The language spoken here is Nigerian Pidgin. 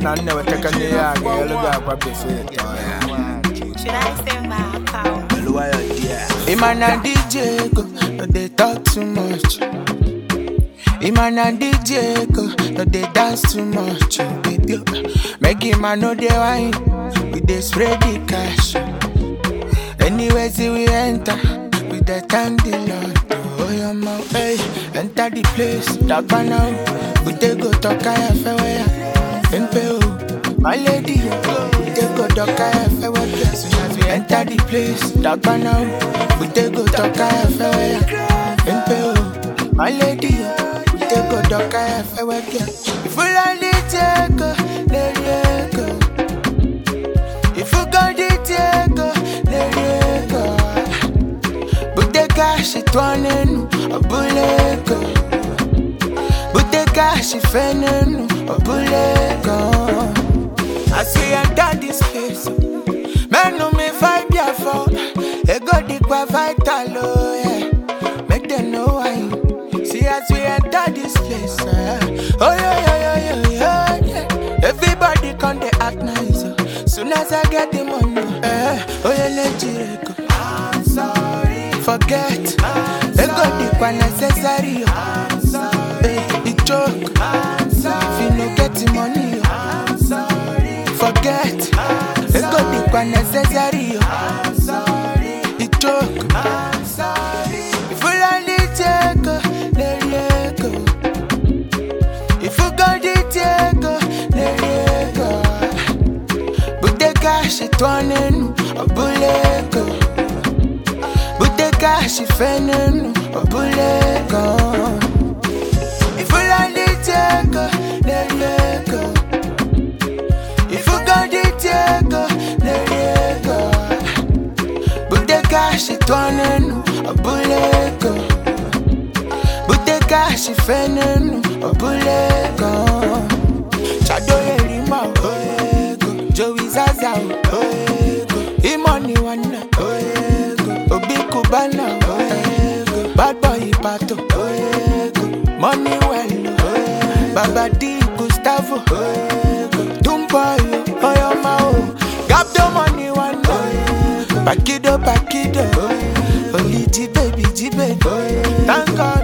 none never take a near girl. Should I say my account? Iman and DJ go, no they talk too much. Iman and DJ go, no they dance too much. Baby, make him a know the wine, we they spread the cash. Anywhere see we enter, we they thank the Lord. Oh your mouth, hey, enter the place, talk now. We they go talk fair, and pay. My lady, we they go talk fair. Enter the place, talk now. We take go talk fair, and pay. My lady, we take go talk fair. If you like it, take go, let it go. If you got it, take go, let it go. But the cash is turning a bullet go. But the cash is fanning a bullet go. As we enter this place, man, no me fight ya for. They go deep vital, oh yeah. Make them know why. See as we enter this place, oh yeah. Everybody come they act nice. Soon as I get the money, oh yeah, let you go. I'm sorry. Forget. They go deep unnecessary. I'm sorry. It joke. I'm sorry. If you no get the money, I'm sorry. Forget. They go deep unnecessary. I'm sorry. It joke. I'm sorry. If you like it, take go, let it go. If you got it, take go, let it go. But the cash is turning a bullet go. But the cash is fanning a bullet go. If you like it, take go, let it go. If you got it, take go, let it go. But the cash is turning a bullet go. But the cash is fanning a bullet go. Chado Yerima, Joey Zaza, Imani Wana, Obi Kubana, Bad Boy Pato, Money Well, Baba D Gustavo, Dumboy, Oyomao, Gap the money one, Pakido, Only G baby, thank God.